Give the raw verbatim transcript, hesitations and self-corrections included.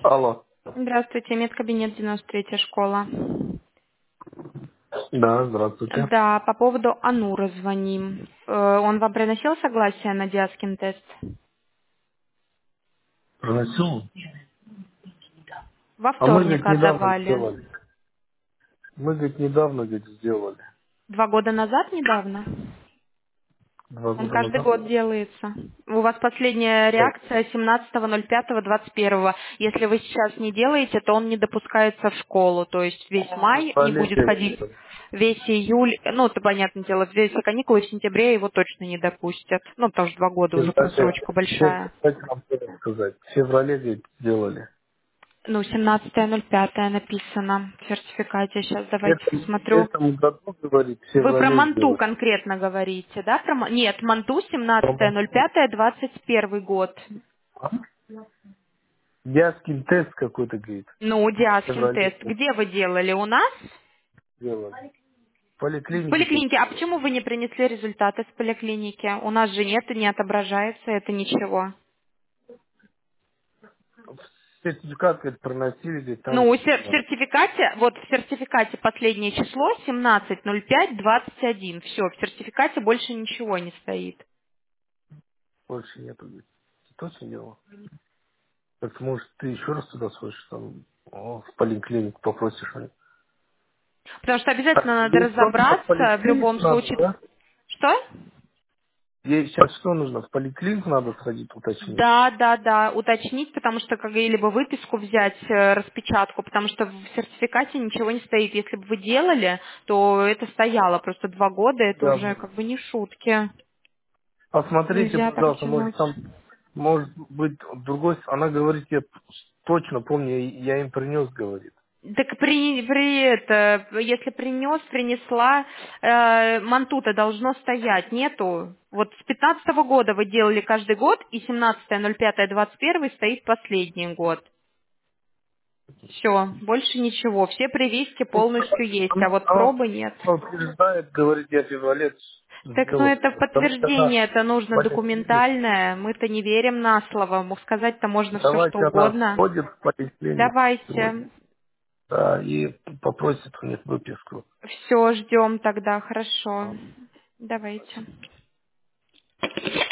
Алло. Здравствуйте, медкабинет девяносто третья школа. Да, здравствуйте. Да, по поводу Анура звоним. Э, Он вам приносил согласие на Диаскин тест? Проносил? Во А мы, вторник говорит, недавно отдавали. сделали. Мы, говорит, недавно, говорит, сделали. Два года назад недавно? Два Он года каждый назад. год делается. У вас последняя Так, реакция семнадцатого ноль пятого двадцать первого. Если вы сейчас не делаете, то он не допускается в школу. То есть весь май не будет ходить, коллеги, весь июль, ну, это понятное дело, весь каникулы в сентябре его точно не допустят. Ну, потому что два в года уже феврале, просрочка фе- большая. кстати, вам хотел сказать, в феврале, говорит, сделали. Ну, семнадцатое ноль пятое написано в сертификате. Сейчас давайте Это, в посмотрю. этом году, говорит, в Вы про феврале Манту сделали. конкретно говорите, да? Про... Ма- Нет, Манту семнадцатое ноль По-моему, пятое двадцать первый год. Яскин тест какой-то, говорит, Ну, в Диаскин феврале тест. Где вы делали? У нас? сделали. В В поликлинике, говорит, поликлинике. А почему вы не принесли результаты с поликлиники? У нас же нет, не отображается это ничего. сертификат, говорит, проносили, говорит, там Ну, сер- в сертификате, вот в сертификате последнее число семнадцатое ноль пятое двадцать один. Все, в сертификате больше ничего не стоит. больше нету, говорит. Ты точно делал? Так, может, ты еще раз туда сходишь, там, о, в поликлинику попросишь. они. Потому что Так, обязательно надо ей что нужно, в разобраться в любом поликлинику надо, случае. да? Что? Ей сейчас что нужно? В поликлинику надо сходить, уточнить. Да, да, да, уточнить, потому что как и либо выписку взять, э, распечатку, потому что в сертификате ничего не стоит. Если бы вы делали, то это стояло. Просто два года, это Да. уже как бы не шутки. Посмотрите, Нельзя пожалуйста, может протянуть. там, может быть, другой, она говорит, я точно помню, я я им принес, говорит. Так при, при это, если принес, принесла, э, мантута должно стоять, нету. Вот с пятнадцатого года вы делали каждый год, и семнадцатое ноль пятое двадцать первый стоит последний год. Все, больше ничего. Все прививки полностью есть, а Она, вот она пробы нет. утверждает, говорит, я в феврале Так, ну сделал. это Потому что она подтверждение, это нужно поликлинику. документальное. Мы-то не верим на слово. Мог сказать-то можно все что Давайте она угодно. сходит в поликлинику сегодня. Давайте. Да, и попросит у них выписку. Все, ждем тогда, хорошо. Давайте.